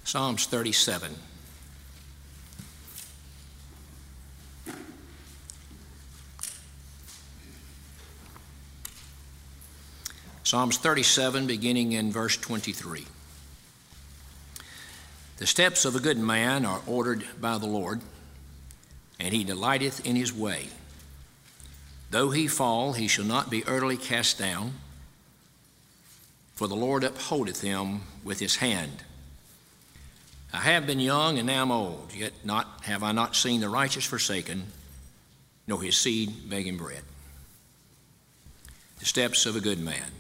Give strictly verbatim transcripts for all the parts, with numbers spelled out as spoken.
Psalms thirty-seven. Psalms thirty-seven, beginning in verse twenty-three. The steps of a good man are ordered by the Lord, and he delighteth in his way. Though he fall, he shall not be utterly cast down, for the Lord upholdeth him with his hand. I have been young, and now am old, yet not have I not seen the righteous forsaken, nor his seed begging bread. The steps of a good man.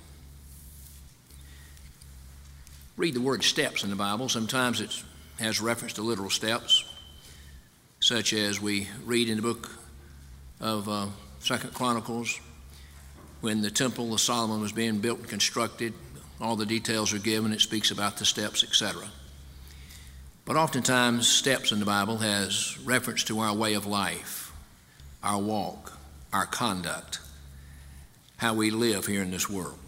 Read the word steps in the Bible. Sometimes it has reference to literal steps, such as we read in the book of uh, Second Chronicles, when the temple of Solomon was being built and constructed. All the details are given. It speaks about the steps, et cetera. But oftentimes, steps in the Bible has reference to our way of life, our walk, our conduct, how we live here in this world.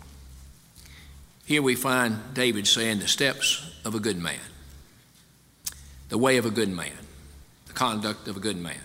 Here we find David saying the steps of a good man, the way of a good man, the conduct of a good man.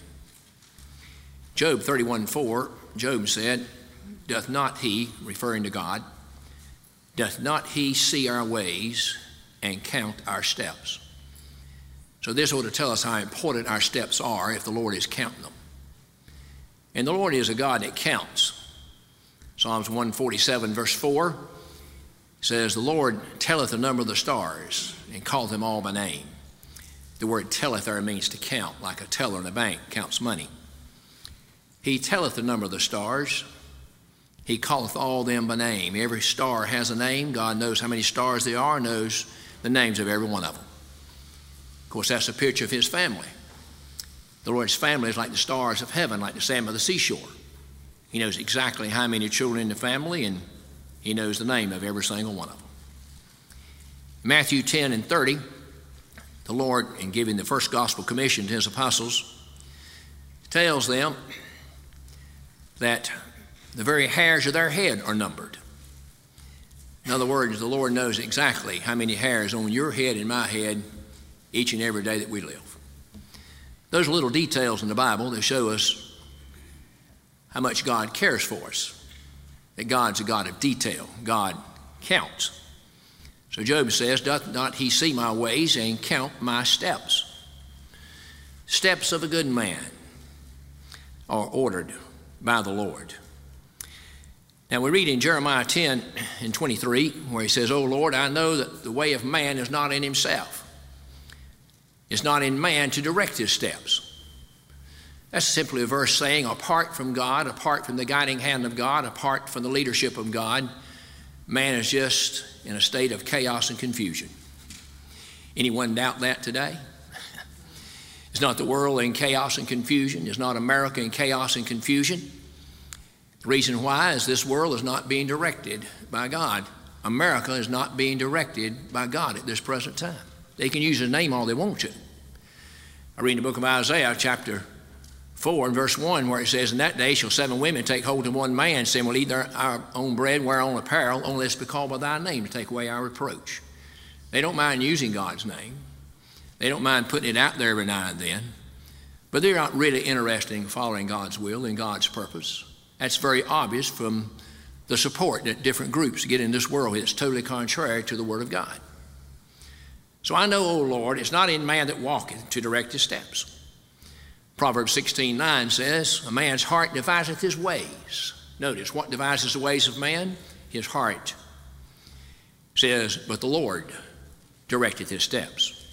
Job thirty-one four, Job said, doth not he, referring to God, doth not he see our ways and count our steps? So this ought to tell us how important our steps are if the Lord is counting them. And the Lord is a God that counts. Psalms one forty-seven verse four says, the Lord telleth the number of the stars and calleth them all by name. The word telleth there means to count, like a teller in a bank counts money. He telleth the number of the stars. He calleth all them by name. Every star has a name. God knows how many stars there are, knows the names of every one of them. Of course, that's a picture of his family. The Lord's family is like the stars of heaven, like the sand by the seashore. He knows exactly how many children in the family, and he knows the name of every single one of them. Matthew ten and thirty, the Lord, in giving the first gospel commission to his apostles, tells them that the very hairs of their head are numbered. In other words, the Lord knows exactly how many hairs on your head and my head each and every day that we live. Those are little details in the Bible that show us how much God cares for us, that God's a God of detail. God counts. So Job says, doth not he see my ways and count my steps? Steps of a good man are ordered by the Lord. Now we read in Jeremiah ten and twenty-three where he says, O Lord, I know that the way of man is not in himself. It's not in man to direct his steps. That's simply a verse saying apart from God, apart from the guiding hand of God, apart from the leadership of God, man is just in a state of chaos and confusion. Anyone doubt that today? It's not the world in chaos and confusion. It's not America in chaos and confusion. The reason why is this world is not being directed by God. America is not being directed by God at this present time. They can use his name all they want to. I read in the book of Isaiah, chapter four and verse one, where it says, in that day shall seven women take hold of one man, saying, we'll eat their, our own bread, wear our own apparel, only lest be called by thy name to take away our reproach. They don't mind using God's name. They don't mind putting it out there every now and then. But they're not really interested in following God's will and God's purpose. That's very obvious from the support that different groups get in this world. It's totally contrary to the Word of God. So I know, O Lord, it's not in man that walketh to direct his steps. Proverbs sixteen nine says, a man's heart deviseth his ways. Notice, what devises the ways of man? His heart. It says, but the Lord directeth his steps.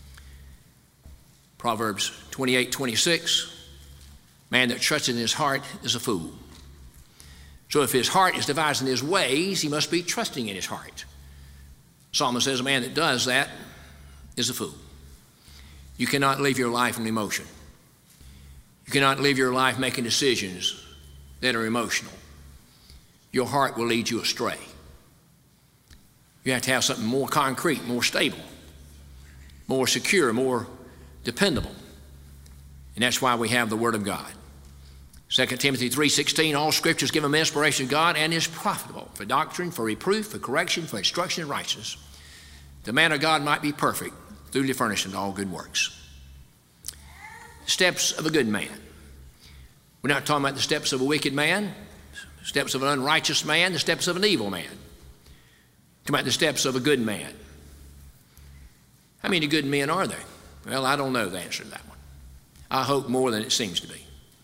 Proverbs twenty-eight twenty-six, man that trusteth in his heart is a fool. So if his heart is devising his ways, he must be trusting in his heart. Solomon says a man that does that is a fool. You cannot live your life in emotion. You cannot live your life making decisions that are emotional. Your heart will lead you astray. You have to have something more concrete, more stable, more secure, more dependable. And that's why we have the Word of God. Second Timothy three sixteen, all Scripture is given by inspiration of God and is profitable for doctrine, for reproof, for correction, for instruction in righteousness. The man of God might be perfect, duly furnished in all good works. Steps of a good man. We're not talking about the steps of a wicked man, steps of an unrighteous man, the steps of an evil man. We're talking about the steps of a good man. How many good men are there? Well, I don't know the answer to that one. I hope more than it seems to be.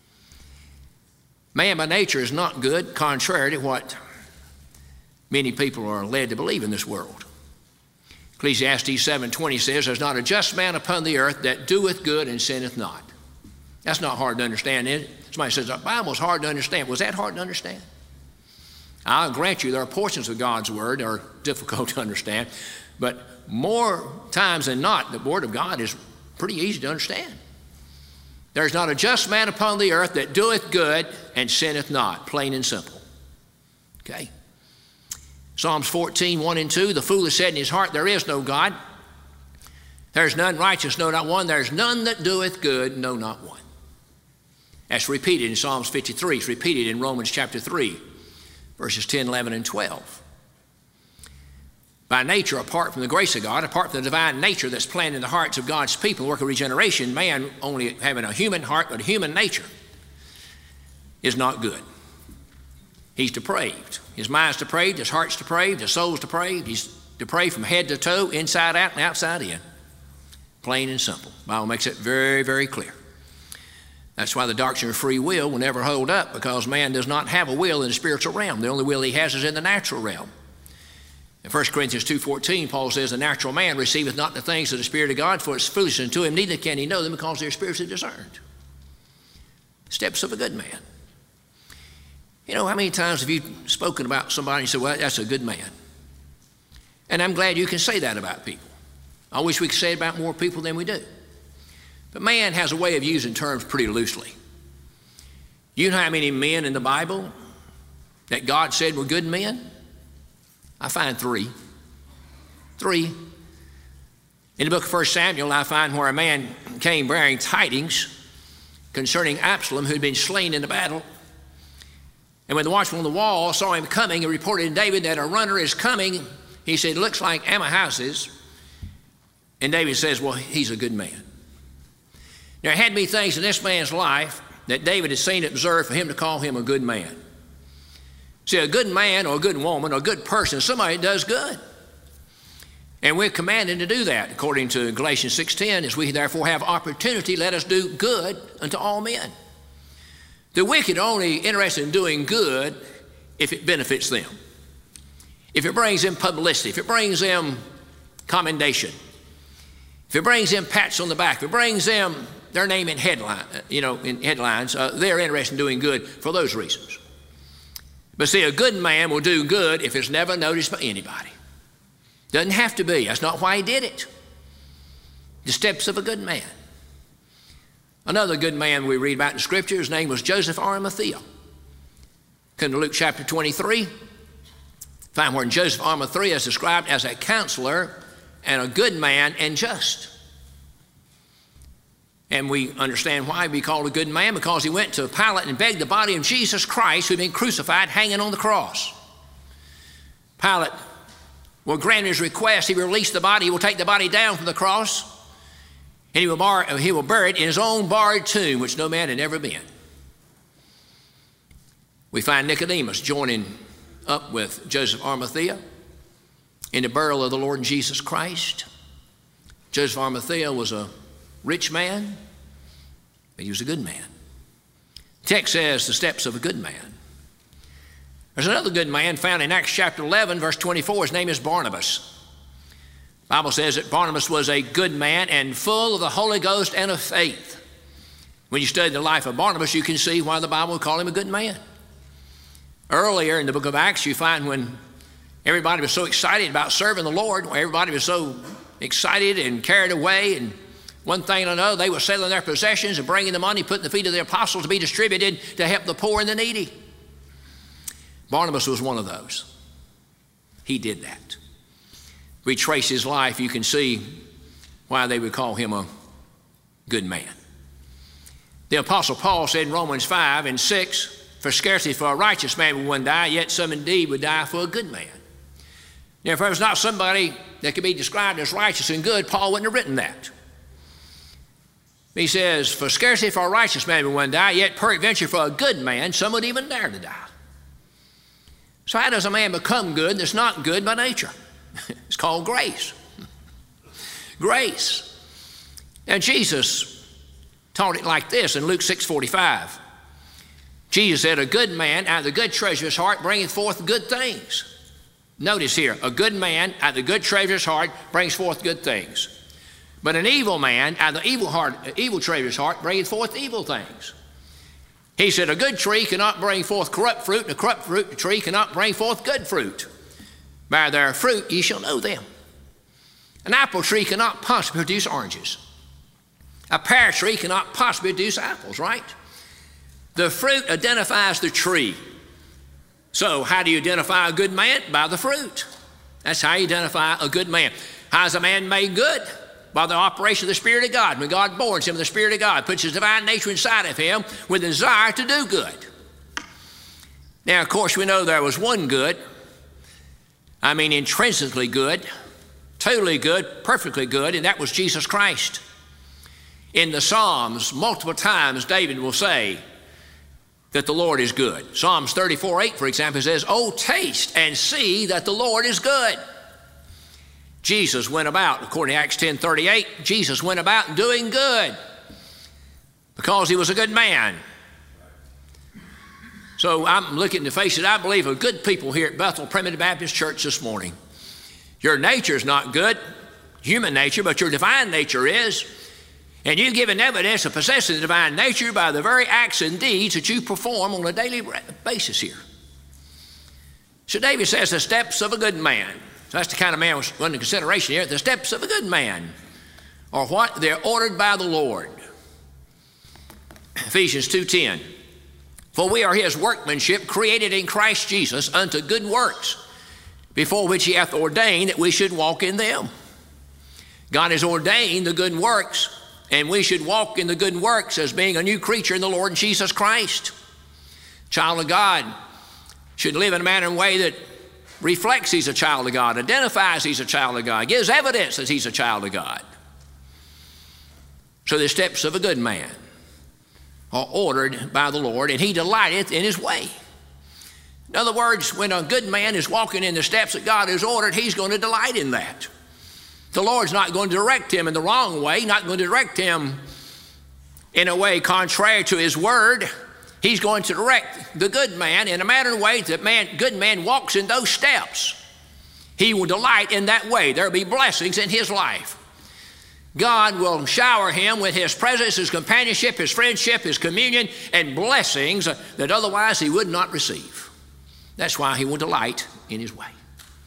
Man by nature is not good, contrary to what many people are led to believe in this world. Ecclesiastes seven twenty says, there's not a just man upon the earth that doeth good and sinneth not. That's not hard to understand, is it? Somebody says, the Bible's hard to understand. Was that hard to understand? I'll grant you there are portions of God's Word that are difficult to understand, but more times than not, the Word of God is pretty easy to understand. There's not a just man upon the earth that doeth good and sinneth not, plain and simple. Okay? Psalms fourteen, one and two, the fool has said in his heart, there is no God. There's none righteous, no, not one. There's none that doeth good, no, not one. That's repeated in Psalms fifty-three. It's repeated in Romans chapter three, verses ten, eleven, and twelve. By nature, apart from the grace of God, apart from the divine nature that's planted in the hearts of God's people, the work of regeneration, man only having a human heart but a human nature is not good. He's depraved. His mind's depraved, his heart's depraved, his soul's depraved. He's depraved from head to toe, inside out and outside in. Plain and simple. The Bible makes it very, very clear. That's why the doctrine of free will will never hold up, because man does not have a will in the spiritual realm. The only will he has is in the natural realm. In First Corinthians two fourteen, Paul says, the natural man receiveth not the things of the Spirit of God, for it's foolishness unto him, neither can he know them, because they are spiritually discerned. Steps of a good man. You know, how many times have you spoken about somebody and you said, well, that's a good man? And I'm glad you can say that about people. I wish we could say it about more people than we do. But man has a way of using terms pretty loosely. You know how many men in the Bible that God said were good men? I find three. Three. In the book of First Samuel, I find where a man came bearing tidings concerning Absalom, who had been slain in the battle. And when the watchman on the wall saw him coming and reported to David that a runner is coming, he said, looks like Amahazes. And David says, well, he's a good man. There had to be things in this man's life that David had seen and observed for him to call him a good man. See, a good man or a good woman or a good person is somebody that does good. And we're commanded to do that, according to Galatians six ten, as we therefore have opportunity, let us do good unto all men. The wicked are only interested in doing good if it benefits them, if it brings them publicity, if it brings them commendation, if it brings them pats on the back, if it brings them their name in headline, you know, in headlines, uh, they're interested in doing good for those reasons. But see, a good man will do good if it's never noticed by anybody. Doesn't have to be. That's not why he did it. The steps of a good man. Another good man we read about in Scripture, his name was Joseph Arimathea. Come to Luke chapter twenty-three. Find where Joseph Arimathea is described as a counselor and a good man and just. And we understand why he called a good man, because he went to Pilate and begged the body of Jesus Christ, who had been crucified, hanging on the cross. Pilate will grant his request. He will release the body. He will take the body down from the cross, and he will, bar, he will bury it in his own barred tomb, which no man had ever been. We find Nicodemus joining up with Joseph Arimathea in the burial of the Lord Jesus Christ. Joseph Arimathea was a rich man, but he was a good man. The text says the steps of a good man. There's another good man found in Acts chapter eleven, verse twenty-four. His name is Barnabas. The Bible says that Barnabas was a good man and full of the Holy Ghost and of faith. When you study the life of Barnabas, you can see why the Bible would call him a good man. Earlier in the book of Acts, you find when everybody was so excited about serving the Lord, everybody was so excited and carried away, and one thing and another, they were selling their possessions and bringing the money, putting the feet of the apostles to be distributed to help the poor and the needy. Barnabas was one of those. He did that. We trace his life, you can see why they would call him a good man. The Apostle Paul said in Romans five and six, for scarcely for a righteous man would one die, yet some indeed would die for a good man. Now, if there was not somebody that could be described as righteous and good, Paul wouldn't have written that. He says, for scarcely for a righteous man would one die, yet peradventure for a good man some would even dare to die. So how does a man become good that's not good by nature? It's called grace. Grace. And Jesus taught it like this in Luke six forty-five. Jesus said, a good man out of the good treasure of his heart bringeth forth good things. Notice here, a good man out of the good treasure of his heart brings forth good things. But an evil man out of the evil, heart, evil treasure of his heart bringeth forth evil things. He said, a good tree cannot bring forth corrupt fruit, and a corrupt fruit tree cannot bring forth good fruit. By their fruit ye shall know them. An apple tree cannot possibly produce oranges. A pear tree cannot possibly produce apples, right? The fruit identifies the tree. So how do you identify a good man? By the fruit. That's how you identify a good man. How is a man made good? By the operation of the Spirit of God. When God borns him with the Spirit of God, puts his divine nature inside of him with a desire to do good. Now, of course, we know there was one good. I mean, intrinsically good, totally good, perfectly good, and that was Jesus Christ. In the Psalms, multiple times David will say that the Lord is good. Psalms thirty-four eight, for example, says, oh, taste and see that the Lord is good. Jesus went about, according to Acts ten thirty-eight, Jesus went about doing good because he was a good man. So I'm looking to face it. I believe of good people here at Bethel Primitive Baptist Church this morning. Your nature is not good, human nature, but your divine nature is. And you've given evidence of possessing the divine nature by the very acts and deeds that you perform on a daily basis here. So David says the steps of a good man. So that's the kind of man was under consideration here. The steps of a good man are what? They're ordered by the Lord. Ephesians two ten. For we are his workmanship, created in Christ Jesus unto good works, before which he hath ordained that we should walk in them. God has ordained the good works, and we should walk in the good works as being a new creature in the Lord Jesus Christ. Child of God should live in a manner and way that reflects he's a child of God, identifies he's a child of God, gives evidence that he's a child of God. So the steps of a good man are ordered by the Lord, and he delighteth in his way. In other words, when a good man is walking in the steps that God has ordered, he's going to delight in that. The Lord's not going to direct him in the wrong way, not going to direct him in a way contrary to his word. He's going to direct the good man in a manner and way that man, good man walks in those steps. He will delight in that way. There will be blessings in his life. God will shower him with his presence, his companionship, his friendship, his communion, and blessings that otherwise he would not receive. That's why he will delight in his way.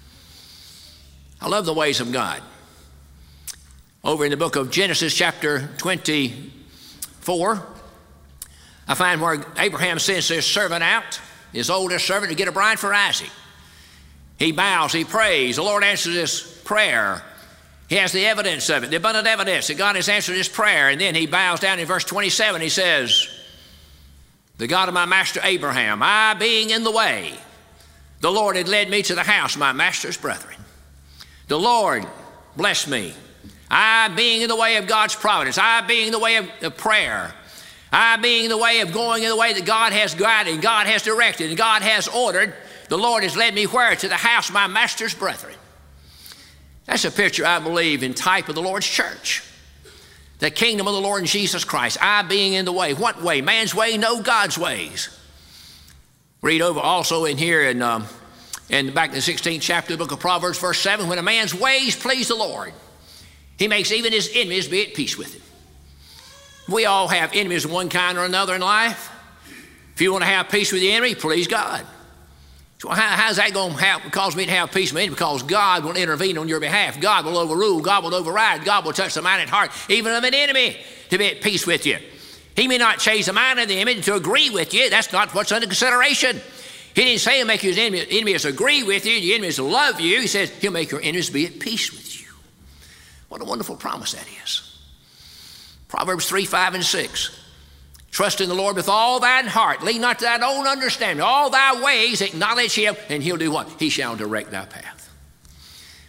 I love the ways of God. Over in the book of Genesis chapter twenty-four, I find where Abraham sends his servant out, his oldest servant, to get a bride for Isaac. He bows, he prays. The Lord answers his prayer. He has the evidence of it, the abundant evidence that God has answered his prayer. And then he bows down in verse twenty-seven. He says, the God of my master Abraham, I being in the way, the Lord had led me to the house of my master's brethren. The Lord blessed me. I being in the way of God's providence, I being in the way of, of prayer, I being in the way of going in the way that God has guided, and God has directed, and God has ordered, the Lord has led me where? To the house of my master's brethren. That's a picture, I believe, in type of the Lord's church. The kingdom of the Lord Jesus Christ. I being in the way. What way? Man's way? No, God's ways. Read over also in here in, um, in back in the sixteenth chapter of the book of Proverbs, verse seven, when a man's ways please the Lord, he makes even his enemies be at peace with him. We all have enemies of one kind or another in life. If you want to have peace with the enemy, please God. So how, how's that going to help, cause me to have peace with me? Because God will intervene on your behalf. God will overrule. God will override. God will touch the mind and heart, even of an enemy, to be at peace with you. He may not change the mind of the enemy to agree with you. That's not what's under consideration. He didn't say he'll make your enemy, enemies agree with you, your enemies love you. He says he'll make your enemies be at peace with you. What a wonderful promise that is. Proverbs three, five, and six. Trust in the Lord with all thine heart. Lean not to thine own understanding. All thy ways acknowledge him, and he'll do what? He shall direct thy path.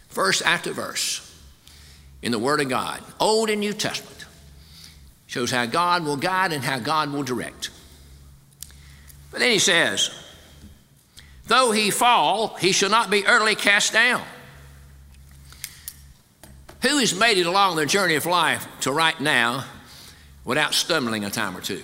verse after verse in the Word of God, Old and New Testament, shows how God will guide and how God will direct. But then he says, though he fall, he shall not be utterly cast down. Who has made it along their journey of life to right now without stumbling a time or two?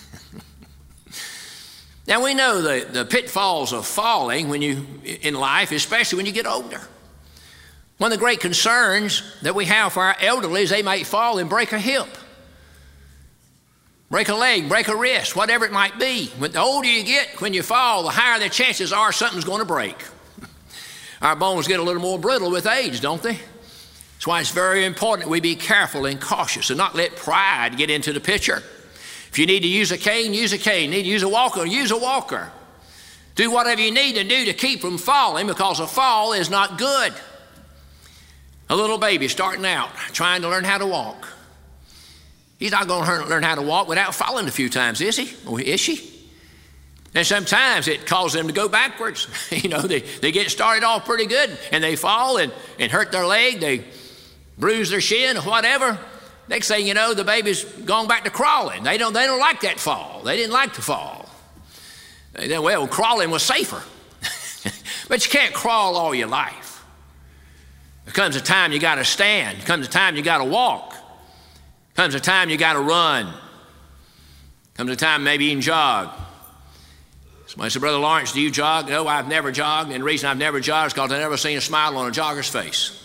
Now we know the, the pitfalls of falling when you in life, especially when you get older. One of the great concerns that we have for our elderly is they might fall and break a hip, break a leg, break a wrist, whatever it might be. When the older you get, when you fall, the higher the chances are something's going to break. Our bones get a little more brittle with age, don't they? That's why it's very important that we be careful and cautious and not let pride get into the picture. If you need to use a cane, use a cane. Need to use a walker, use a walker. Do whatever you need to do to keep from falling, because a fall is not good. A little baby starting out, trying to learn how to walk. He's not going to learn how to walk without falling a few times, is he? Or is she? And sometimes it causes them to go backwards. You know, they, they get started off pretty good, and they fall and, and hurt their leg. They bruise their shin or whatever. Next thing you know, the baby's gone back to crawling. They don't, they don't like that fall. They didn't like to fall. They said, well, crawling was safer. But you can't crawl all your life. There comes a time you got to stand. There comes a time you got to walk. There comes a time you got to run. There comes a time maybe you can jog. Somebody said, Brother Lawrence, do you jog? No, I've never jogged. And the reason I've never jogged is because I've never seen a smile on a jogger's face.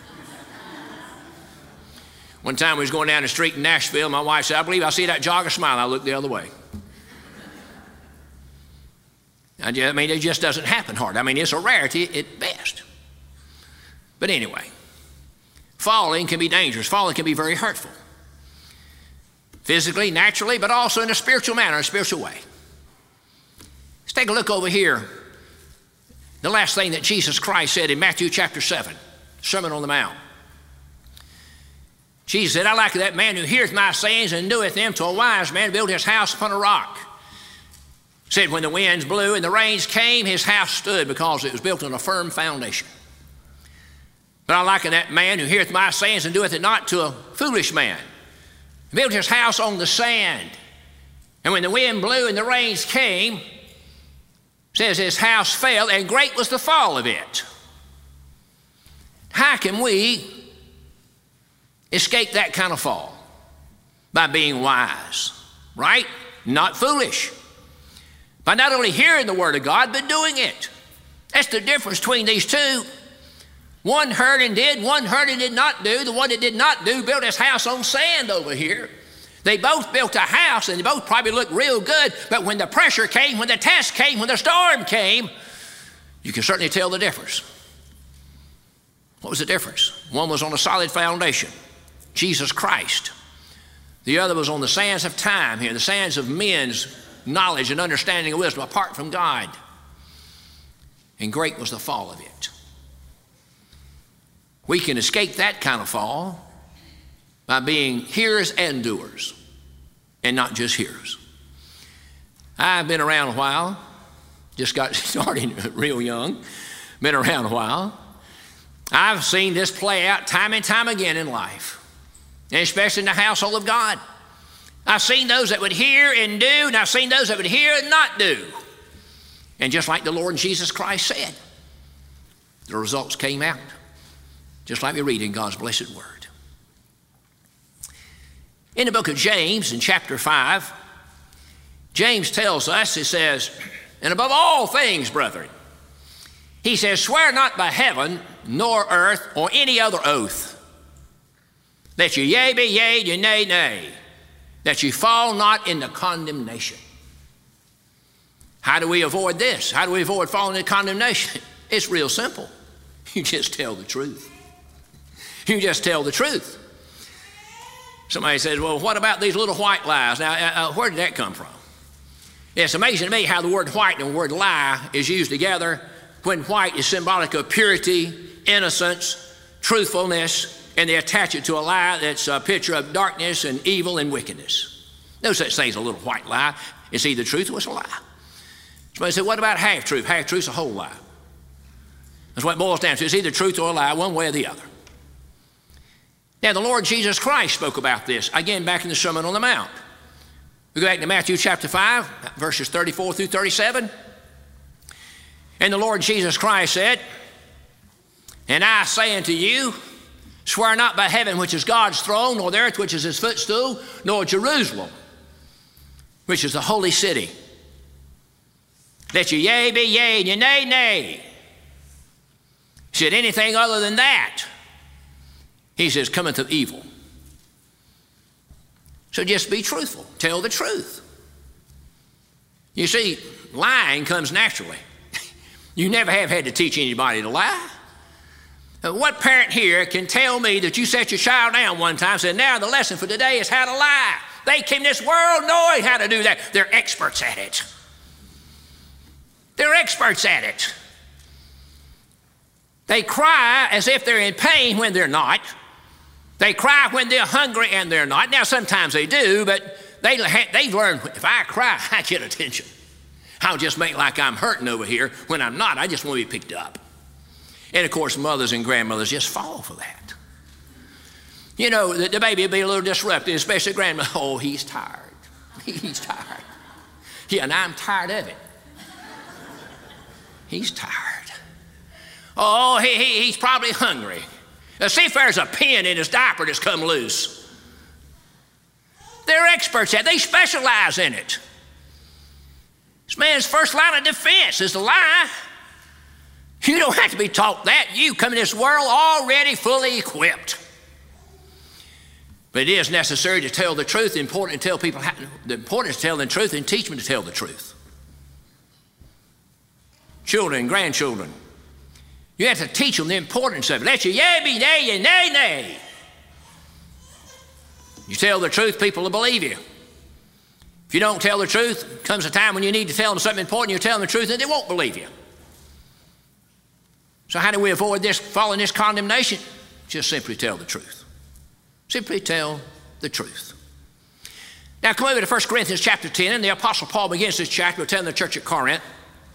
One time we was going down the street in Nashville, my wife said, I believe I see that jogger smile. I looked the other way. I, just, I mean, it just doesn't happen hard. I mean, it's a rarity at best. But anyway, falling can be dangerous. Falling can be very hurtful. Physically, naturally, but also in a spiritual manner, a spiritual way. Let's take a look over here. The last thing that Jesus Christ said in Matthew chapter seven, Sermon on the Mount. Jesus said, I like that man who heareth my sayings and doeth them. To a wise man built his house upon a rock. Said when the winds blew and the rains came, his house stood because it was built on a firm foundation. But I liken that man who heareth my sayings and doeth it not to a foolish man. He built his house on the sand. And when the wind blew and the rains came, says his house fell, and great was the fall of it. How can we escape that kind of fall? By being wise, right? Not foolish. By not only hearing the Word of God, but doing it. That's the difference between these two. One heard and did, one heard and did not do. The one that did not do built his house on sand over here. They both built a house, and they both probably looked real good, but when the pressure came, when the test came, when the storm came, you can certainly tell the difference. What was the difference? One was on a solid foundation, Jesus Christ. The other was on the sands of time here, the sands of men's knowledge and understanding and wisdom apart from God. And great was the fall of it. We can escape that kind of fall by being hearers and doers, and not just hearers. I've been around a while, just got started real young, been around a while. I've seen this play out time and time again in life, and especially in the household of God. I've seen those that would hear and do, and I've seen those that would hear and not do. And just like the Lord Jesus Christ said, the results came out, just like we read in God's blessed word. In the book of James, in chapter five, James tells us, he says, and above all things, brethren, he says, swear not by heaven, nor earth, or any other oath, that your yea be yea, your nay, nay, that you fall not into condemnation. How do we avoid this? How do we avoid falling into condemnation? It's real simple. You just tell the truth. You just tell the truth. Somebody says, well, what about these little white lies? Now, uh, where did that come from? It's amazing to me how the word white and the word lie is used together, when white is symbolic of purity, innocence, truthfulness, and they attach it to a lie that's a picture of darkness and evil and wickedness. No such thing as a little white lie. It's either truth or it's a lie. Somebody said, what about half-truth? Half-truth's a whole lie. That's what it boils down to. It's either truth or a lie, one way or the other. Now, the Lord Jesus Christ spoke about this, again, back in the Sermon on the Mount. We go back to Matthew chapter five, verses thirty-four through thirty-seven. And the Lord Jesus Christ said, "And I say unto you, swear not by heaven, which is God's throne, nor the earth, which is his footstool, nor Jerusalem, which is the holy city. Let your yea be yea, and your nay, nay." He said, anything other than that, he says, cometh of evil. So just be truthful. Tell the truth. You see, lying comes naturally. You never have had to teach anybody to lie. What parent here can tell me that you set your child down one time and said, now the lesson for today is how to lie? They came in this world knowing how to do that. They're experts at it. They're experts at it. They cry as if they're in pain when they're not. They cry when they're hungry and they're not. Now, sometimes they do, but they, they've learned, if I cry, I get attention. I'll just make like I'm hurting over here when I'm not. I just want to be picked up. And, of course, mothers and grandmothers just fall for that. You know, the, the baby will be a little disrupted, especially grandma. Oh, he's tired. He's tired. Yeah, and I'm tired of it. He's tired. Oh, he, he, he's probably hungry. Now, see if there's a pin in his diaper that's come loose. They're experts at it. They specialize in it. This man's first line of defense is to lie. You don't have to be taught that. You come in this world already fully equipped. But it is necessary to tell the truth. The important to tell people how, the important is to tell the truth and teach them to tell the truth. Children, grandchildren, you have to teach them the importance of it. Let your yea be yea and nay, nay. You tell the truth, people will believe you. If you don't tell the truth, comes a time when you need to tell them something important, you tell them the truth and they won't believe you. So how do we avoid this, following this condemnation? Just simply tell the truth. Simply tell the truth. Now come over to First Corinthians chapter ten, and the Apostle Paul begins this chapter telling the church at Corinth,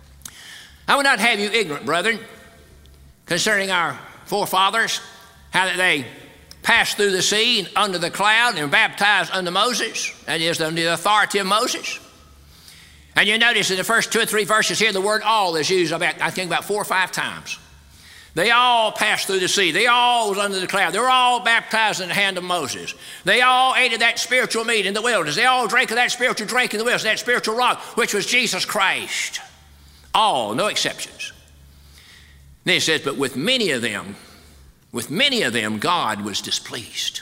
I would not have you ignorant, brethren, concerning our forefathers, how that they passed through the sea and under the cloud and were baptized under Moses, that is, under the authority of Moses. And you notice in the first two or three verses here, the word all is used about, I think, about four or five times. They all passed through the sea. They all was under the cloud. They were all baptized in the hand of Moses. They all ate of that spiritual meat in the wilderness. They all drank of that spiritual drink in the wilderness, that spiritual rock, which was Jesus Christ. All, no exceptions. Then he says, but with many of them, with many of them, God was displeased.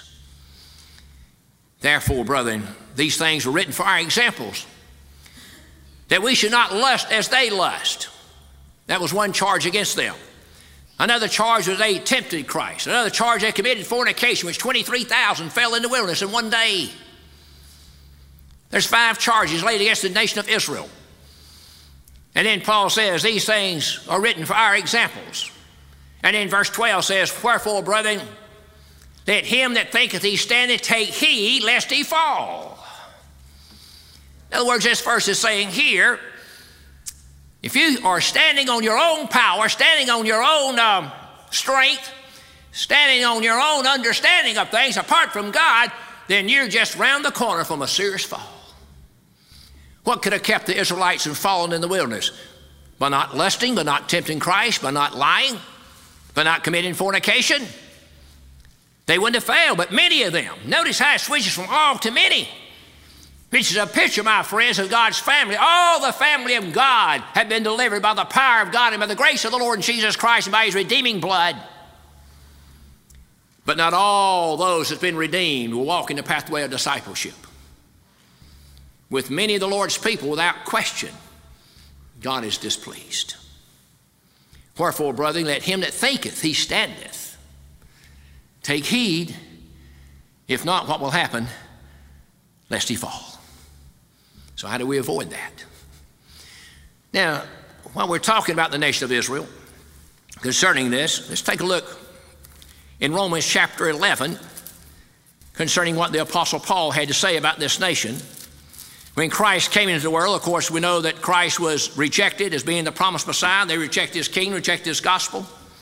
Therefore, brethren, these things were written for our examples, that we should not lust as they lust. That was one charge against them. Another charge was they tempted Christ. Another charge they committed fornication, which twenty-three thousand fell in the wilderness in one day. There's five charges laid against the nation of Israel. And then Paul says, these things are written for our examples. And then verse twelve says, wherefore, brethren, let him that thinketh he standeth take heed lest he fall. In other words, this verse is saying here, if you are standing on your own power, standing on your own um, strength, standing on your own understanding of things apart from God, then you're just round the corner from a serious fall. What could have kept the Israelites from falling in the wilderness? By not lusting, by not tempting Christ, by not lying, by not committing fornication. They wouldn't have failed, but many of them. Notice how it switches from all to many. Which is a picture, my friends, of God's family. All the family of God have been delivered by the power of God and by the grace of the Lord Jesus Christ and by his redeeming blood. But not all those that's been redeemed will walk in the pathway of discipleship. With many of the Lord's people, without question, God is displeased. Wherefore, brethren, let him that thinketh he standeth take heed, if not, what will happen, lest he fall. So how do we avoid that? Now, while we're talking about the nation of Israel, concerning this, let's take a look in Romans chapter eleven concerning what the Apostle Paul had to say about this nation. When Christ came into the world, of course, we know that Christ was rejected as being the promised Messiah. They rejected his kingdom, rejected his gospel.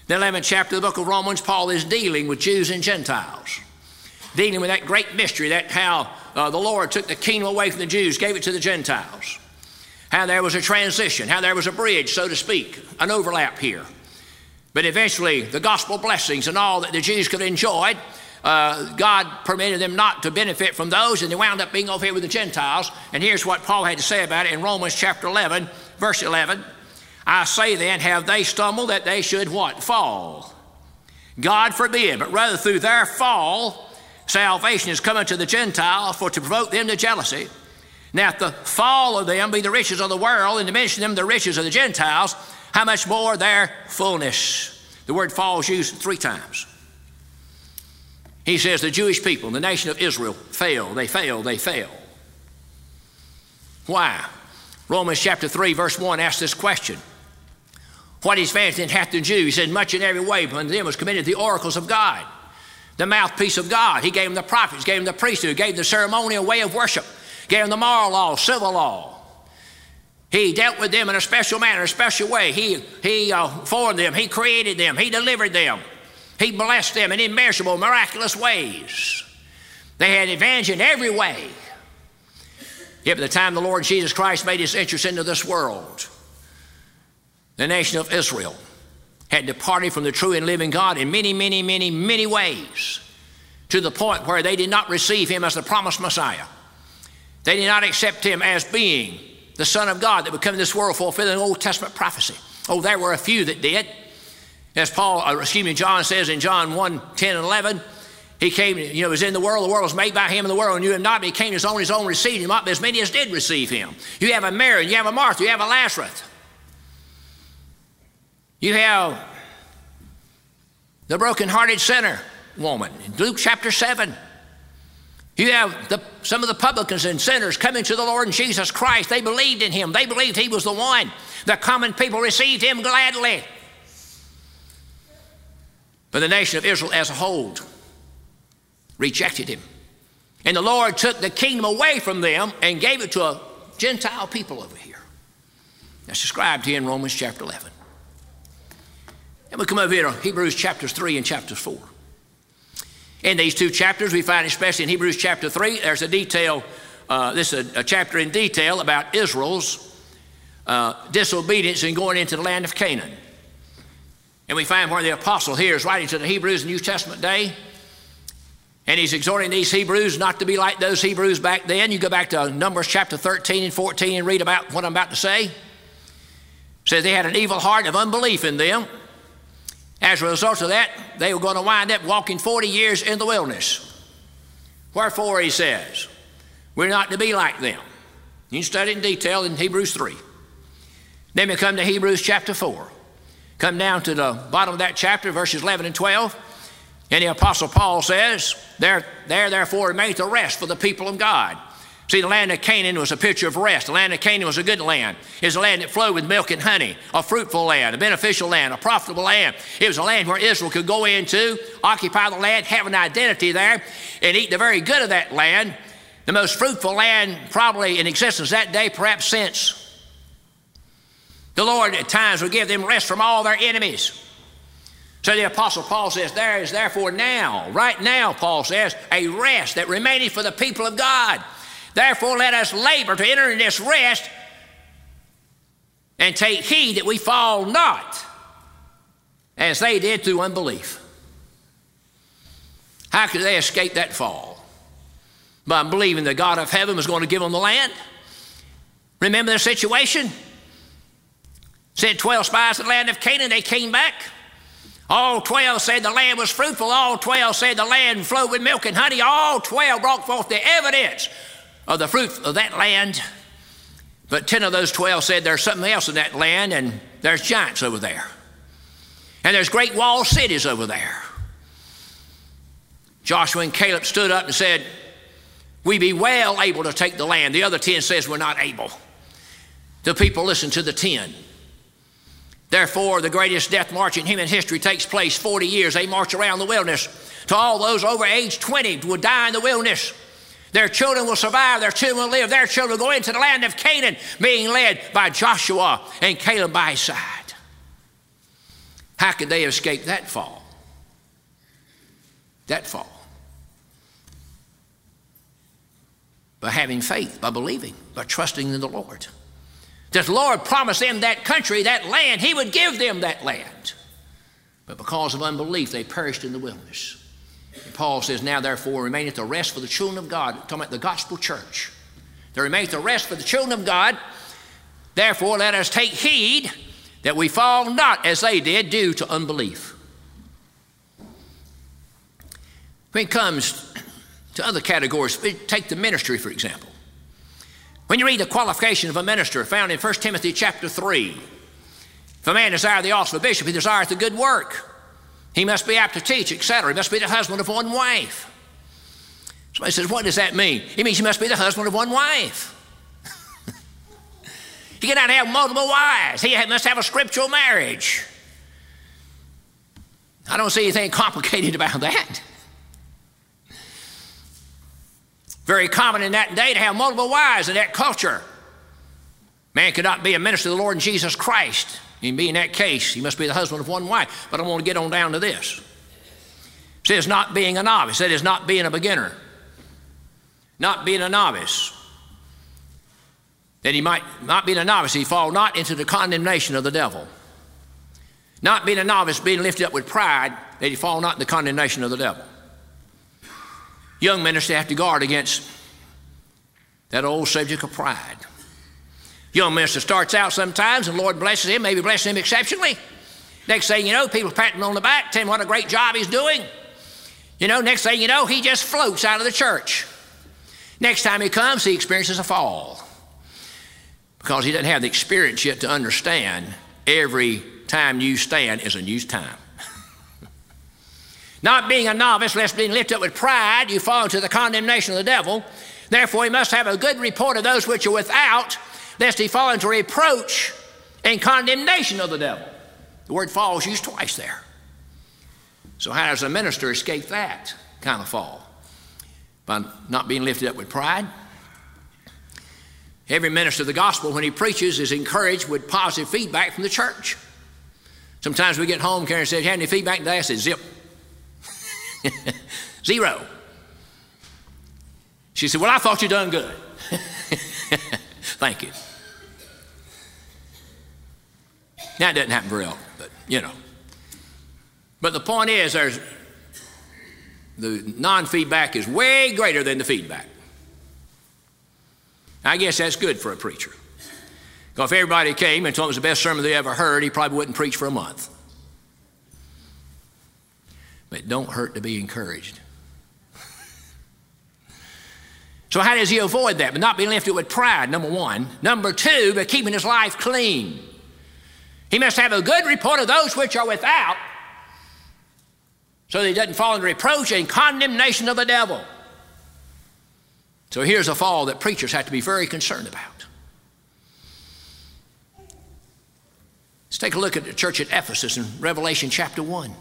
The eleventh chapter of the book of Romans, Paul is dealing with Jews and Gentiles, dealing with that great mystery, that how uh, the Lord took the kingdom away from the Jews, gave it to the Gentiles, how there was a transition, how there was a bridge, so to speak, an overlap here. But eventually, the gospel blessings and all that the Jews could enjoy, uh, God permitted them not to benefit from those, and they wound up being over here with the Gentiles. And here's what Paul had to say about it in Romans chapter eleven, verse eleven. I say then, have they stumbled that they should what? Fall. God forbid, but rather through their fall, salvation is coming to the Gentiles for to provoke them to jealousy. Now if the fall of them be the riches of the world, and diminishing them the riches of the Gentiles, how much more their fullness? The word fall is used three times. He says the Jewish people, the nation of Israel, fail, they fail, they fail. Why? Romans chapter three, verse one asks this question. What is vanity hath the Jew? He said, much in every way, but unto them was committed the oracles of God, the mouthpiece of God. He gave them the prophets, gave them the priesthood, gave them the ceremonial way of worship, gave them the moral law, civil law. He dealt with them in a special manner, a special way. He, he uh, formed them, he created them, he delivered them. He blessed them in immeasurable, miraculous ways. They had advantage in every way. Yet by the time the Lord Jesus Christ made his entrance into this world, the nation of Israel had departed from the true and living God in many, many, many, many ways, to the point where they did not receive him as the promised Messiah. They did not accept him as being the Son of God that would come in this world fulfilling Old Testament prophecy. Oh, there were a few that did. As Paul, uh, excuse me, John says in John one, ten and eleven, he came, you know, was in the world, the world was made by him, and the world knew him not, but he came to his own, his own received him not, but as many as did receive him. You have a Mary, you have a Martha, you have a Lazarus. You have the broken-hearted sinner woman in Luke chapter seven. You have the, some of the publicans and sinners coming to the Lord Jesus Christ. They believed in him. They believed he was the one. The common people received him gladly. But the nation of Israel as a whole rejected him. And the Lord took the kingdom away from them and gave it to a Gentile people over here. That's described here in Romans chapter eleven. And we come over here to Hebrews chapters three and chapter four. In these two chapters, we find, especially in Hebrews chapter three, there's a detail, uh, this is a, a chapter in detail about Israel's uh, disobedience in going into the land of Canaan. And we find where the apostle here is writing to the Hebrews in the New Testament day, and he's exhorting these Hebrews not to be like those Hebrews back then. You go back to Numbers chapter thirteen and fourteen and read about what I'm about to say. It says they had an evil heart of unbelief in them. As a result of that, they were going to wind up walking forty years in the wilderness. Wherefore, he says, we're not to be like them. You can study it in detail in Hebrews three. Then we come to Hebrews chapter four. Come down to the bottom of that chapter, verses eleven and twelve. And the apostle Paul says, there, there therefore remaineth the rest for the people of God. See, the land of Canaan was a picture of rest. The land of Canaan was a good land. It was a land that flowed with milk and honey, a fruitful land, a beneficial land, a profitable land. It was a land where Israel could go into, occupy the land, have an identity there, and eat the very good of that land. The most fruitful land probably in existence that day, perhaps since. The Lord at times would give them rest from all their enemies. So the apostle Paul says, there is therefore now, right now, Paul says, a rest that remaineth for the people of God. Therefore, let us labor to enter in this rest and take heed that we fall not as they did through unbelief. How could they escape that fall? By believing the God of heaven was going to give them the land. Remember the situation? Sent twelve spies to the land of Canaan. They came back. All twelve said the land was fruitful. All twelve said the land flowed with milk and honey. All twelve brought forth the evidence of the fruit of that land. But ten of those twelve said there's something else in that land, and there's giants over there. And there's great walled cities over there. Joshua and Caleb stood up and said, we be well able to take the land. The other ten says we're not able. The people listened to the ten. Therefore, the greatest death march in human history takes place forty years. They march around the wilderness. To all those over age twenty would die in the wilderness. Their children will survive. Their children will live. Their children will go into the land of Canaan, being led by Joshua and Caleb by his side. How could they escape that fall? That fall. By having faith, by believing, by trusting in the Lord. Does the Lord promise them that country, that land? He would give them that land. But because of unbelief, they perished in the wilderness. And Paul says, now therefore remaineth the rest for the children of God. Talking about the gospel church. There remaineth the rest for the children of God. Therefore let us take heed that we fall not as they did due to unbelief. When it comes to other categories, take the ministry, for example. When you read the qualification of a minister found in First Timothy chapter three, if a man desire the office of a bishop, he desireth a good work. He must be apt to teach, et cetera. He must be the husband of one wife. Somebody says, what does that mean? It means he must be the husband of one wife. He cannot have multiple wives. He must have a scriptural marriage. I don't see anything complicated about that. Very common in that day to have multiple wives in that culture. Man could not be a minister of the Lord and Jesus Christ. In being that case, he must be the husband of one wife. But I want to get on down to this. It says not being a novice. That is not being a beginner. Not being a novice. That he might, not being a novice, he fall not into the condemnation of the devil. Not being a novice, being lifted up with pride, that he fall not in the condemnation of the devil. Young ministers have to guard against that old subject of pride. Young minister starts out sometimes and the Lord blesses him, maybe blesses him exceptionally. Next thing you know, people patting him on the back, telling him what a great job he's doing. You know, next thing you know, he just floats out of the church. Next time he comes, he experiences a fall. Because he doesn't have the experience yet to understand every time you stand is a new time. Not being a novice, lest being lifted up with pride, you fall into the condemnation of the devil. Therefore, he must have a good report of those which are without, lest he fall into reproach and condemnation of the devil. The word fall is used twice there. So how does a minister escape that kind of fall? By not being lifted up with pride. Every minister of the gospel, when he preaches, is encouraged with positive feedback from the church. Sometimes we get home, Karen says, "You have any feedback today?" I said, "Zip." Zero. She said, "Well, I thought you done good." Thank you. Now, it doesn't happen very often, but you know. But the point is, there's the non-feedback is way greater than the feedback. I guess that's good for a preacher. Because if everybody came and told him it was the best sermon they ever heard, he probably wouldn't preach for a month. But it don't hurt to be encouraged. So how does he avoid that? But not being lifted with pride, number one. Number two, by keeping his life clean. He must have a good report of those which are without, so that he doesn't fall into reproach and condemnation of the devil. So here's a fall that preachers have to be very concerned about. Let's take a look at the church at Ephesus in Revelation chapter one.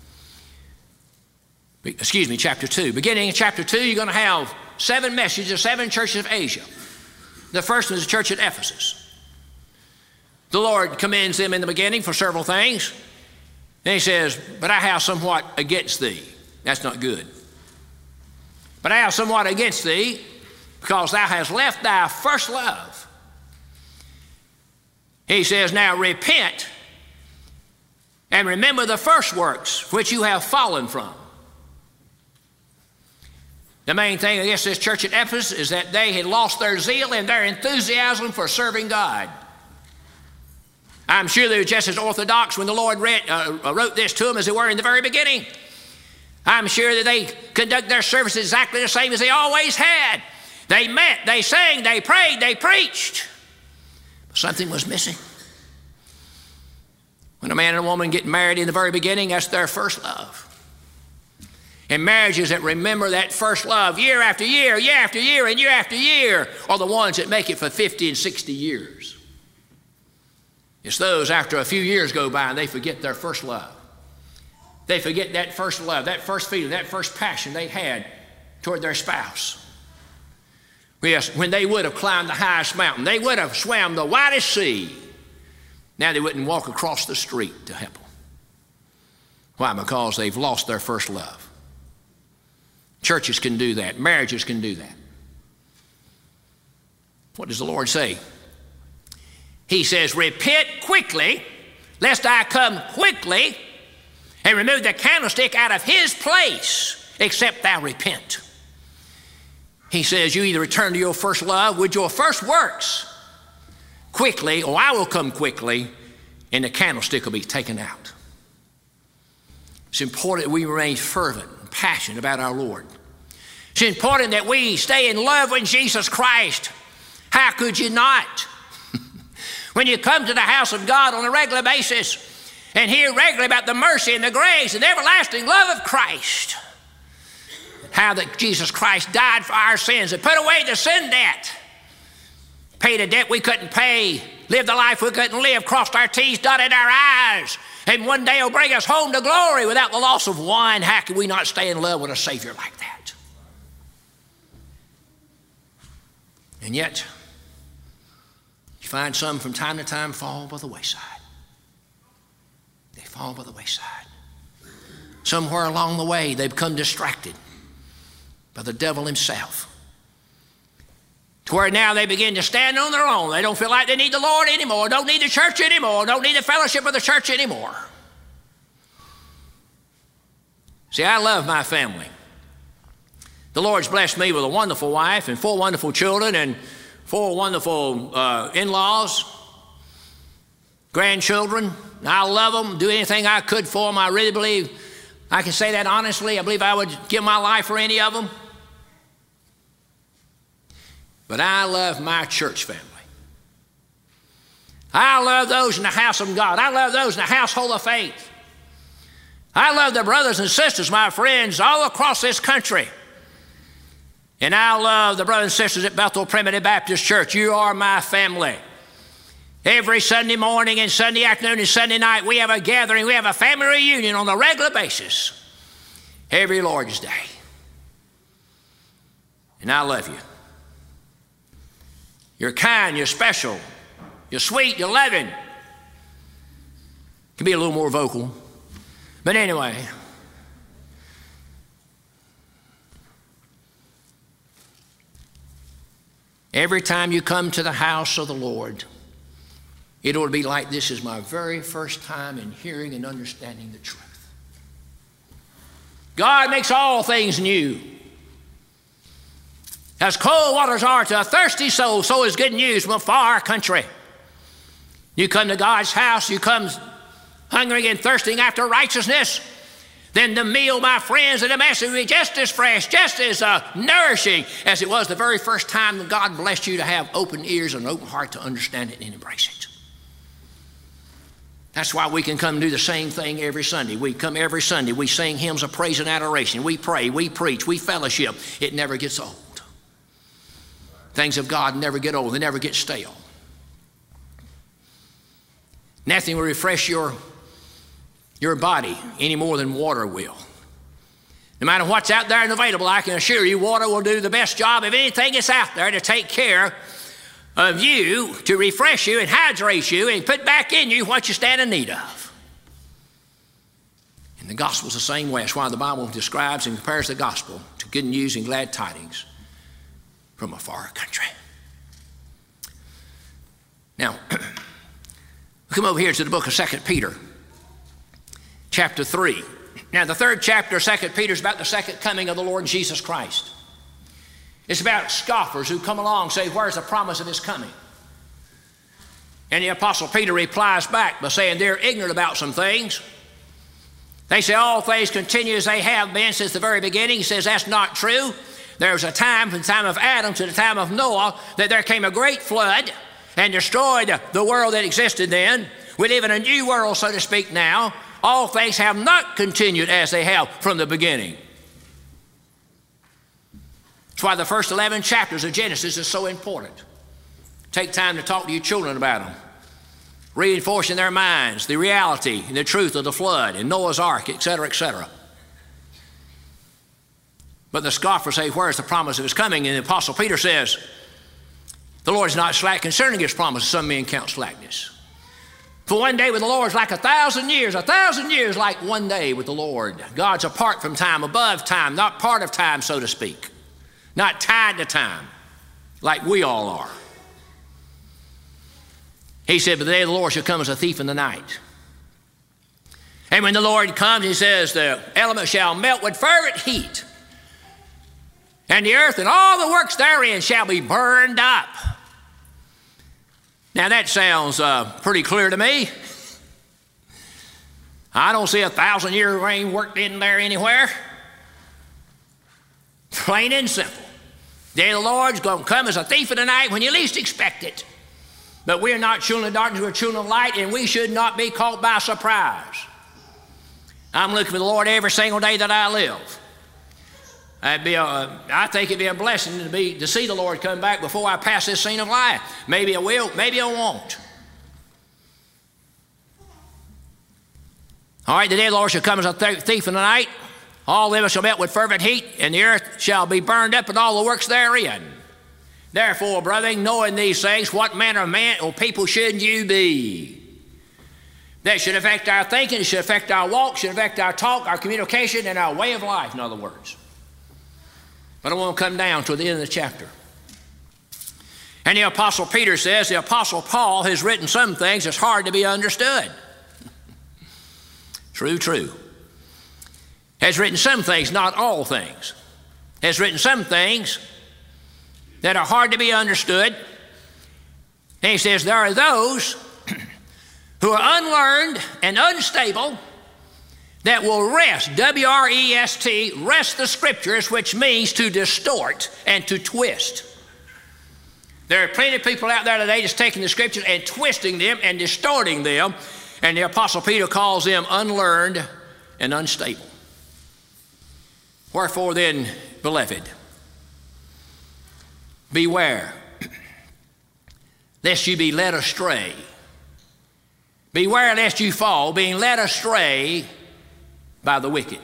Excuse me, chapter two. Beginning in chapter two, you're going to have seven messages of seven churches of Asia. The first one is the church at Ephesus. The Lord commends them in the beginning for several things. Then he says, "But I have somewhat against thee." That's not good. "But I have somewhat against thee, because thou hast left thy first love." He says, "Now repent and remember the first works which you have fallen from." The main thing against this church at Ephesus is that they had lost their zeal and their enthusiasm for serving God. I'm sure they were just as orthodox when the Lord read, uh, wrote this to them as they were in the very beginning. I'm sure that they conduct their service exactly the same as they always had. They met, they sang, they prayed, they preached. But something was missing. When a man and a woman get married in the very beginning, that's their first love. And marriages that remember that first love year after year, year after year, and year after year are the ones that make it for fifty and sixty years. It's those after a few years go by and they forget their first love. They forget that first love, that first feeling, that first passion they had toward their spouse. Yes, when they would have climbed the highest mountain, they would have swam the widest sea. Now they wouldn't walk across the street to help them. Why? Because they've lost their first love. Churches can do that. Marriages can do that. What does the Lord say? He says, repent quickly, lest I come quickly and remove the candlestick out of his place, except thou repent. He says, you either return to your first love with your first works quickly, or I will come quickly and the candlestick will be taken out. It's important that we remain fervent and passionate about our Lord. It's important that we stay in love with Jesus Christ. How could you not? When you come to the house of God on a regular basis and hear regularly about the mercy and the grace and the everlasting love of Christ, how that Jesus Christ died for our sins and put away the sin debt, paid a debt we couldn't pay, lived the life we couldn't live, crossed our T's, dotted our I's, and one day will bring us home to glory without the loss of wine. How can we not stay in love with a Savior like that? And yet, you find some from time to time fall by the wayside. They fall by the wayside. Somewhere along the way, they become distracted by the devil himself, to where now they begin to stand on their own. They don't feel like they need the Lord anymore, don't need the church anymore, don't need the fellowship of the church anymore. See, I love my family. The Lord's blessed me with a wonderful wife and four wonderful children and four wonderful uh, in-laws, grandchildren. I love them, do anything I could for them. I really believe I can say that honestly. I believe I would give my life for any of them. But I love my church family. I love those in the house of God. I love those in the household of faith. I love the brothers and sisters, my friends, all across this country. And I love the brothers and sisters at Bethel Primitive Baptist Church. You are my family. Every Sunday morning and Sunday afternoon and Sunday night, we have a gathering. We have a family reunion on a regular basis every Lord's Day. And I love you. You're kind, you're special, you're sweet, you're loving. Can be a little more vocal. But anyway, every time you come to the house of the Lord, it ought to be like this is my very first time in hearing and understanding the truth. God makes all things new. As cold waters are to a thirsty soul, so is good news from a far country. You come to God's house, you come hungering and thirsting after righteousness, then the meal, my friends, and the message will be just as fresh, just as uh, nourishing as it was the very first time that God blessed you to have open ears and an open heart to understand it and embrace it. That's why we can come do the same thing every Sunday. We come every Sunday, we sing hymns of praise and adoration, we pray, we preach, we fellowship. It never gets old. Things of God never get old, they never get stale. Nothing will refresh your, your body any more than water will. No matter what's out there and available, I can assure you water will do the best job of anything that's out there to take care of you, to refresh you and hydrate you and put back in you what you stand in need of. And the gospel's the same way. That's why the Bible describes and compares the gospel to good news and glad tidings from a far country. Now, we come over here to the book of Second Peter, chapter three. Now, the third chapter of Second Peter is about the second coming of the Lord Jesus Christ. It's about scoffers who come along and say, where's the promise of his coming? And the Apostle Peter replies back by saying they're ignorant about some things. They say all things continue as they have been since the very beginning. He says that's not true. There was a time from the time of Adam to the time of Noah that there came a great flood and destroyed the world that existed then. We live in a new world, so to speak, now. All things have not continued as they have from the beginning. That's why the first eleven chapters of Genesis is so important. Take time to talk to your children about them, reinforce in their minds the reality and the truth of the flood and Noah's Ark, et cetera, et cetera. But the scoffers say, where is the promise of his coming? And the Apostle Peter says, the Lord is not slack concerning his promise, as some men count slackness, For one day with the Lord is like a thousand years, a thousand years like one day with the Lord. God's apart from time, above time, not part of time, so to speak. Not tied to time, like we all are. He said, but the day of the Lord shall come as a thief in the night. And when the Lord comes, he says, the elements shall melt with fervent heat, and the earth and all the works therein shall be burned up. Now that sounds uh, pretty clear to me. I don't see a thousand year reign worked in there anywhere. Plain and simple. The day of the Lord's going to come as a thief in the night when you least expect it. But we're not children of darkness, we're children of light, and we should not be caught by surprise. I'm looking for the Lord every single day that I live. That'd be a, I think it'd be a blessing to, be, to see the Lord come back before I pass this scene of life. Maybe I will, maybe I won't. All right, the day of the Lord shall come as a thief in the night. All them shall melt with fervent heat, and the earth shall be burned up, and all the works therein. Therefore, brethren, knowing these things, what manner of man or people should you be? That should affect our thinking, it should affect our walk, should affect our talk, our communication, and our way of life, in other words. But I want to come down to the end of the chapter. And the Apostle Peter says, the Apostle Paul has written some things that's hard to be understood. True, true. Has written some things, not all things. Has written some things that are hard to be understood. And he says, there are those who are unlearned and unstable that will wrest, W R E S T, wrest the scriptures, which means to distort and to twist. There are plenty of people out there today just taking the scriptures and twisting them and distorting them, and the Apostle Peter calls them unlearned and unstable. Wherefore then, beloved, beware lest you be led astray. Beware lest you fall, being led astray by the wicked.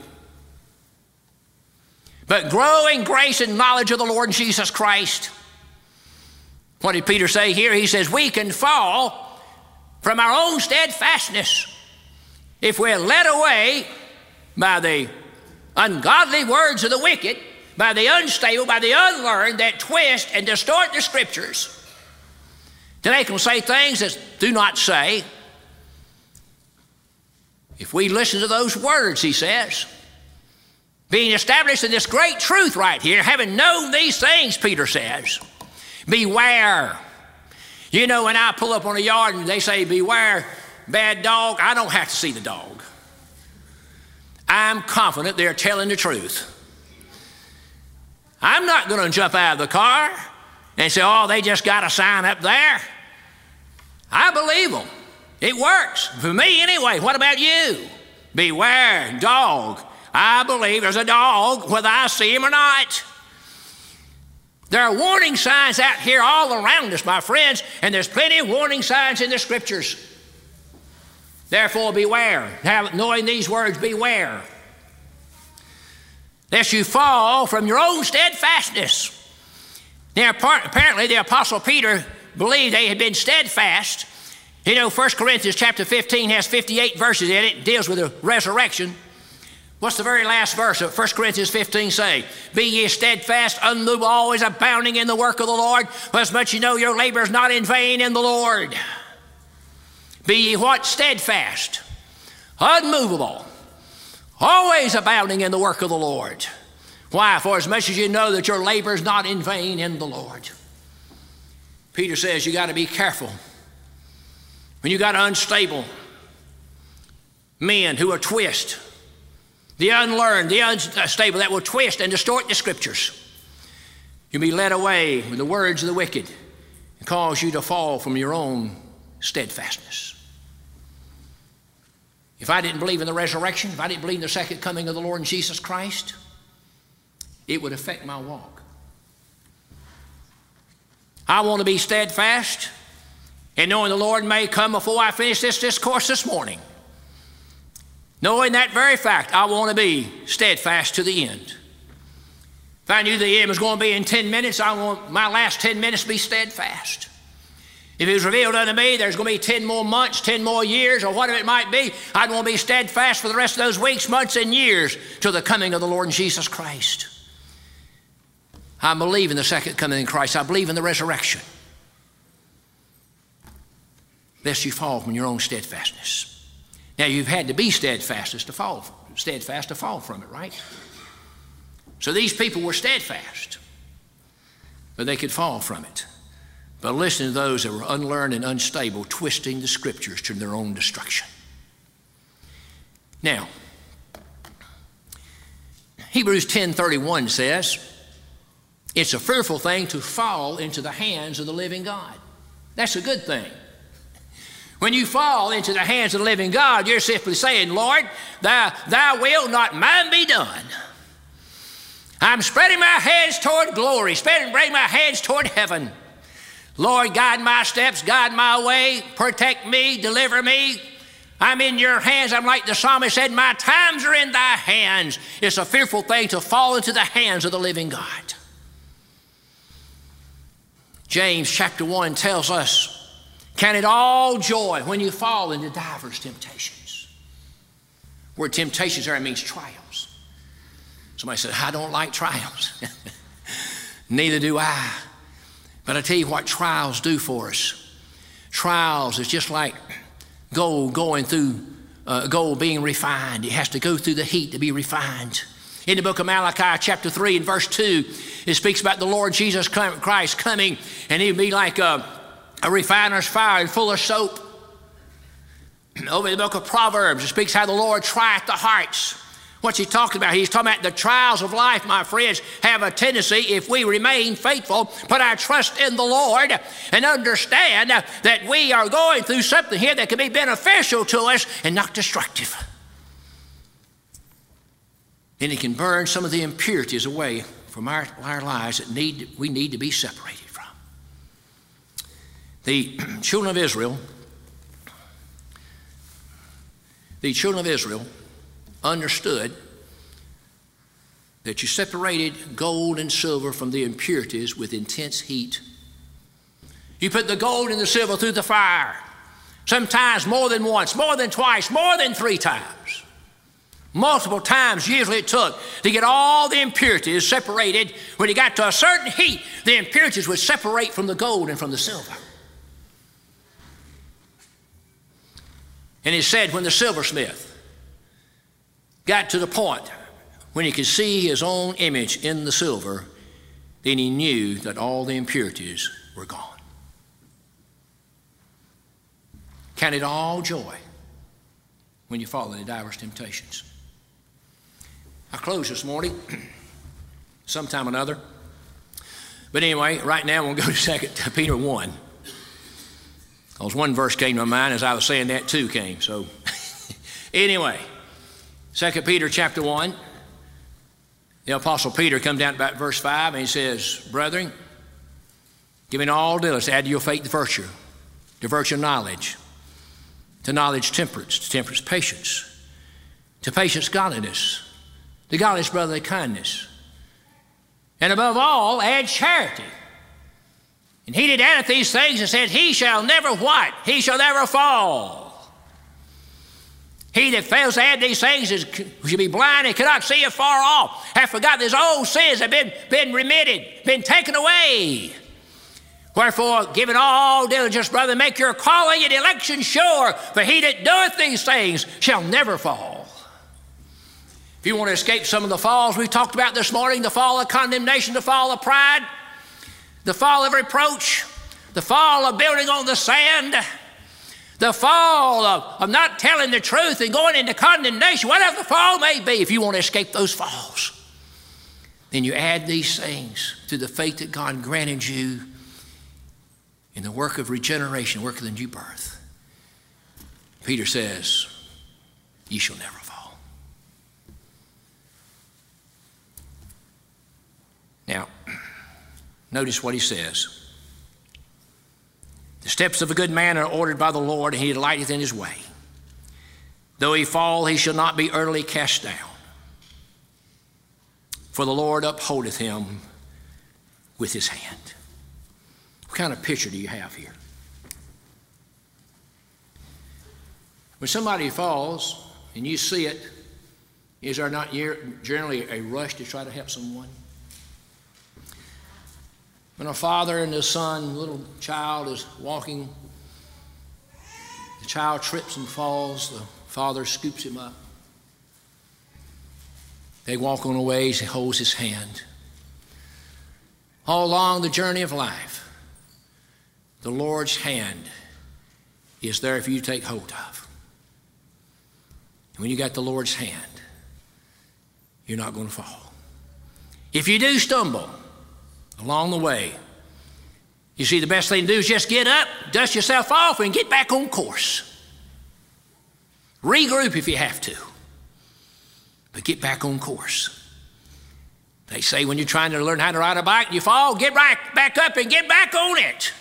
But grow in grace and knowledge of the Lord Jesus Christ. What did Peter say here? He says, we can fall from our own steadfastness if we're led away by the ungodly words of the wicked, by the unstable, by the unlearned that twist and distort the scriptures to make them say things that do not say. If we listen to those words, he says, being established in this great truth right here, having known these things, Peter says, beware. You know, when I pull up on a yard and they say, beware, bad dog, I don't have to see the dog. I'm confident they're telling the truth. I'm not going to jump out of the car and say, oh, they just got a sign up there. I believe them. It works. For me anyway. What about you? Beware, dog. I believe there's a dog whether I see him or not. There are warning signs out here all around us, my friends, and there's plenty of warning signs in the scriptures. Therefore, beware. Now, knowing these words, beware, lest you fall from your own steadfastness. Now, apparently, the Apostle Peter believed they had been steadfast. You know, First Corinthians chapter fifteen has fifty-eight verses in it. It deals with the resurrection. What's the very last verse of First Corinthians fifteen say? Be ye steadfast, unmovable, always abounding in the work of the Lord, for as much you know your labor is not in vain in the Lord. Be ye what? Steadfast, unmovable, always abounding in the work of the Lord. Why? For as much as you know that your labor is not in vain in the Lord. Peter says you got to be careful. When you got unstable men who are twist, the unlearned, the unstable that will twist and distort the scriptures, you'll be led away with the words of the wicked and cause you to fall from your own steadfastness. If I didn't believe in the resurrection, if I didn't believe in the second coming of the Lord Jesus Christ, it would affect my walk. I want to be steadfast, and knowing the Lord may come before I finish this discourse this morning. Knowing that very fact, I want to be steadfast to the end. If I knew the end was going to be in ten minutes, I want my last ten minutes to be steadfast. If it was revealed unto me, there's going to be ten more months, ten more years, or whatever it might be, I'd want to be steadfast for the rest of those weeks, months, and years till the coming of the Lord Jesus Christ. I believe in the second coming of Christ. I believe in the resurrection. Lest you fall from your own steadfastness. Now, you've had to be steadfast to fall, steadfast to fall from it, right? So these people were steadfast, but they could fall from it. But listen to those that were unlearned and unstable, twisting the scriptures to their own destruction. Now, Hebrews ten thirty-one says, it's a fearful thing to fall into the hands of the living God. That's a good thing. When you fall into the hands of the living God, you're simply saying, Lord, thy, thy will, not mine, be done. I'm spreading my hands toward glory, spreading my hands toward heaven. Lord, guide my steps, guide my way, protect me, deliver me. I'm in your hands. I'm like the psalmist said, my times are in thy hands. It's a fearful thing to fall into the hands of the living God. James chapter one tells us, count it all joy when you fall into divers temptations. The word temptations there means trials. Somebody said, I don't like trials. Neither do I. But I tell you what trials do for us. Trials is just like gold going through, uh, gold being refined. It has to go through the heat to be refined. In the book of Malachi chapter three and verse two, it speaks about the Lord Jesus Christ coming, and he'd be like a, a refiner's fire and full of soap. Over in the book of Proverbs, it speaks how the Lord trieth the hearts. What's he talking about? He's talking about the trials of life, my friends, have a tendency, if we remain faithful, put our trust in the Lord, and understand that we are going through something here that can be beneficial to us and not destructive. And it can burn some of the impurities away from our, our lives that need, we need to be separated from. The children of Israel, the children of Israel understood that you separated gold and silver from the impurities with intense heat. You put the gold and the silver through the fire, sometimes more than once, more than twice, more than three times. Multiple times usually it took to get all the impurities separated. When you got to a certain heat, the impurities would separate from the gold and from the silver. And it said when the silversmith got to the point when he could see his own image in the silver, then he knew that all the impurities were gone. Count it all joy when you fall into diverse temptations. I close this morning, sometime or another. But anyway, right now we'll go to Second Peter one. Because one verse came to my mind as I was saying that, two came. So anyway, Second Peter chapter one, the Apostle Peter comes down to about verse five, and he says, brethren, giving all diligence, add to your faith the virtue, to virtue knowledge, to knowledge temperance, to temperance patience, to patience godliness, to godliness brotherly kindness, and above all add charity. And he did add these things and said, he shall never what? He shall never fall. He that fails to add these things is, should be blind and cannot see afar off, have forgotten his old sins have been, been remitted, been taken away. Wherefore, giving all diligence, brother, make your calling and election sure, for he that doeth these things shall never fall. If you want to escape some of the falls we talked about this morning, the fall of condemnation, the fall of pride, the fall of reproach, the fall of building on the sand, the fall of, of not telling the truth and going into condemnation, whatever the fall may be, if you want to escape those falls, then you add these things to the faith that God granted you in the work of regeneration, work of the new birth. Peter says, ye shall never fall. Now, notice what he says. The steps of a good man are ordered by the Lord, and he delighteth in his way. Though he fall, he shall not be utterly cast down. For the Lord upholdeth him with his hand. What kind of picture do you have here? When somebody falls and you see it, is there not generally a rush to try to help someone? When a father and a son, little child is walking, the child trips and falls, the father scoops him up. They walk on a ways, he holds his hand. All along the journey of life, the Lord's hand is there for you to take hold of. And when you got the Lord's hand, you're not going to fall. If you do stumble along the way, you see, the best thing to do is just get up, dust yourself off, and get back on course. Regroup if you have to, but get back on course. They say when you're trying to learn how to ride a bike, you fall, get right back up and get back on it.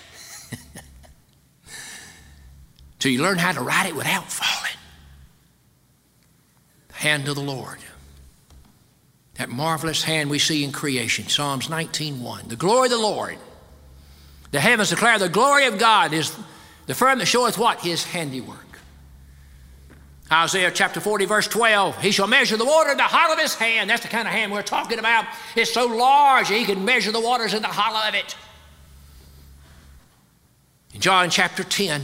Till you learn how to ride it without falling. The hand of the Lord. That marvelous hand we see in creation, Psalms nineteen one. The glory of the Lord. The heavens declare the glory of God is the firmament that showeth what? His handiwork. Isaiah chapter forty, verse twelve. He shall measure the water in the hollow of his hand. That's the kind of hand we're talking about. It's so large that he can measure the waters in the hollow of it. In John chapter ten.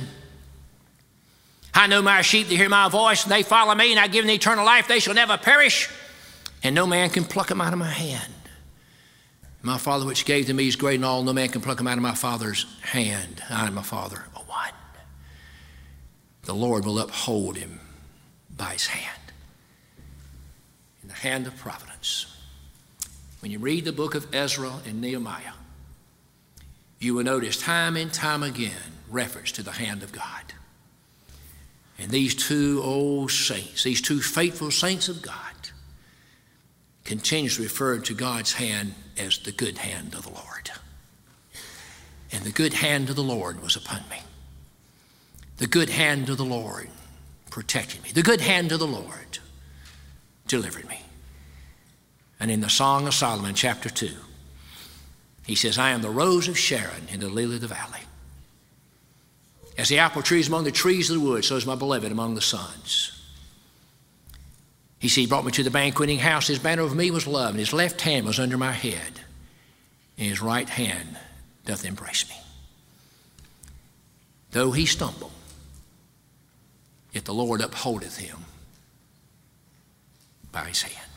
I know my sheep, they hear my voice, and they follow me, and I give them eternal life. They shall never perish, and no man can pluck them out of my hand. My Father which gave to me is great and all. No man can pluck them out of my Father's hand. I and my Father are one. The Lord will uphold him by his hand. In the hand of providence. When you read the book of Ezra and Nehemiah, you will notice time and time again reference to the hand of God. And these two old saints, these two faithful saints of God, continues to refer to God's hand as the good hand of the Lord. And the good hand of the Lord was upon me. The good hand of the Lord protected me. The good hand of the Lord delivered me. And in the Song of Solomon, chapter two, he says, I am the rose of Sharon in the lily of the valley. As the apple tree is among the trees of the wood, so is my beloved among the sons. He said, he brought me to the banqueting house. His banner over me was love, and his left hand was under my head, and his right hand doth embrace me. Though he stumble, yet the Lord upholdeth him by his hand.